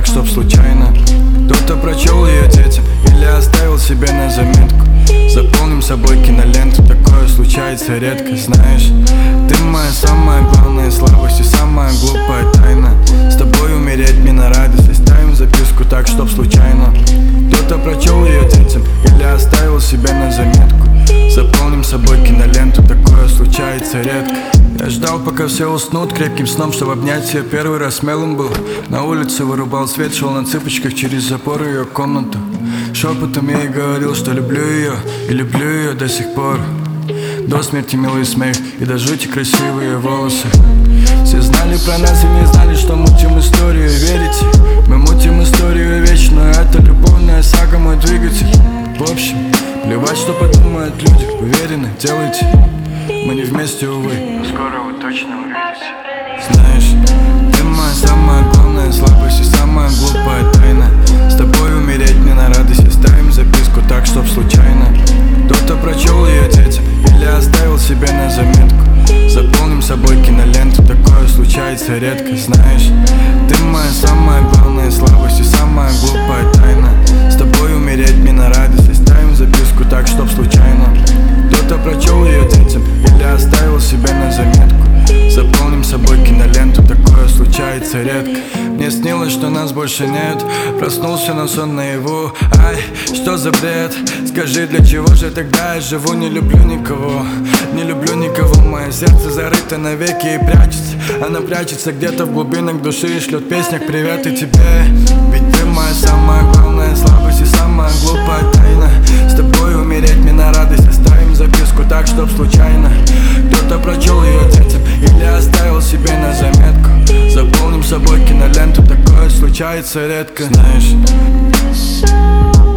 так, чтоб случайно кто-то прочел ее детям или оставил себе на заметку. Заполним собой киноленту, такое случается редко. Знаешь, ты моя самая главная слабость и самая глупая тайна. С тобой умереть мне на радость. Оставим записку так, чтоб случайно кто-то прочел ее детям или оставил себе на заметку. Заполним собой киноленту, такое случается редко. Я ждал, пока все уснут крепким сном, чтобы обнять ее. Первый раз смелым был. На улице вырубал свет, шел на цыпочках через запор ее комнату. Шепотом я ей говорил, что люблю ее и люблю ее до сих пор. До смерти милый смех и до жути красивые волосы. Все знали про нас и не знали, что мутим историю. Верите? Мы мутим историю вечную. Это любовная сага, мой двигатель. В общем, плевать, что подумают люди. Уверены, делайте. Мы не вместе, увы, но скоро вы точно увидите. Знаешь, ты моя самая главная слабость и самая глупая тайна. С тобой умереть мне на радость. Оставим записку так, чтоб случайно кто-то прочел ее детям или оставил себе на заметку. Заполним собой киноленту, такое случается редко. Знаешь, ты моя самая главная слабость и самая глупая тайна. С тобой умереть мне на радость. Оставим записку так, чтоб случайно кто-то прочел ее детям или оставил себе на заметку. Заполним собой киноленту, такое случается редко. Мне снилось, что нас больше нет. Проснулся на сон наяву. Ай, что за бред? Скажи, для чего же тогда я живу? Не люблю никого, не люблю никого. Мое сердце зарыто навеки и прячется. Она прячется где-то в глубинах души и шлет в песнях привет и тебе. Ведь ты моя самая главная слабость и самая глупая тайна. С тобой умереть мне на радость. Оставим записку так, чтоб случайно кто-то прочел ее детям или оставил себе на заметку. Заполним собой киноленту, такое случается редко. Знаешь,